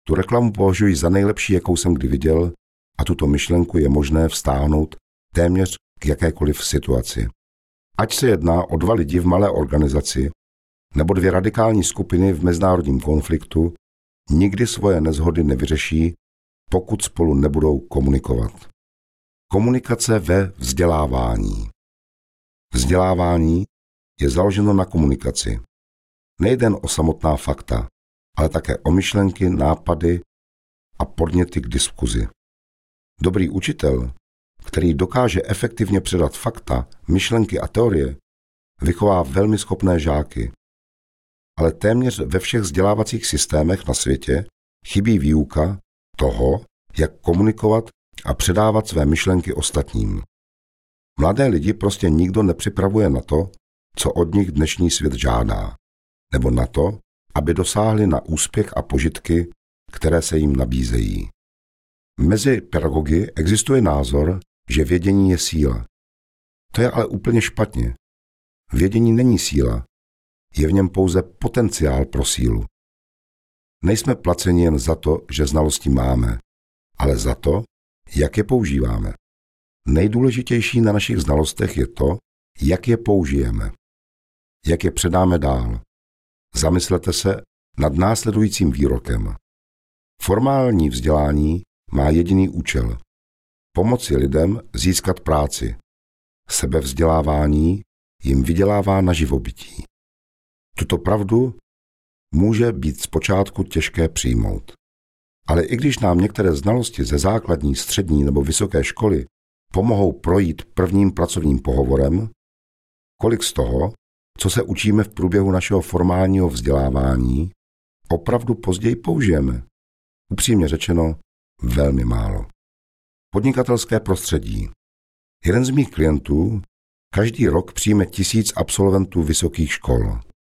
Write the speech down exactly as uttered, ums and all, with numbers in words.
Tu reklamu považuji za nejlepší, jakou jsem kdy viděl, a tuto myšlenku je možné vztáhnout téměř k jakékoliv situaci. Ať se jedná o dva lidi v malé organizaci nebo dvě radikální skupiny v mezinárodním konfliktu, nikdy svoje neshody nevyřeší, pokud spolu nebudou komunikovat. Komunikace ve vzdělávání. Vzdělávání je založeno na komunikaci. Nejde jen o samotná fakta, ale také o myšlenky, nápady a podněty k diskuzi. Dobrý učitel, který dokáže efektivně předat fakta, myšlenky a teorie, vychová velmi schopné žáky. Ale téměř ve všech vzdělávacích systémech na světě chybí výuka toho, jak komunikovat a předávat své myšlenky ostatním. Mladé lidi prostě nikdo nepřipravuje na to, co od nich dnešní svět žádá, nebo na to, aby dosáhli na úspěch a požitky, které se jim nabízejí. Mezi pedagogy existuje názor, že vědění je síla. To je ale úplně špatně. Vědění není síla, je v něm pouze potenciál pro sílu. Nejsme placeni jen za to, že znalosti máme, ale za to, jak je používáme. Nejdůležitější na našich znalostech je to, jak je použijeme, jak je předáme dál. Zamyslete se nad následujícím výrokem. Formální vzdělání má jediný účel. Pomoci lidem získat práci. Sebevzdělávání jim vydělává na živobytí. Tuto pravdu může být zpočátku těžké přijmout. Ale i když nám některé znalosti ze základní, střední nebo vysoké školy pomohou projít prvním pracovním pohovorem, kolik z toho, co se učíme v průběhu našeho formálního vzdělávání, opravdu později použijeme? Upřímně řečeno, velmi málo. Podnikatelské prostředí. Jeden z mých klientů každý rok přijme tisíc absolventů vysokých škol.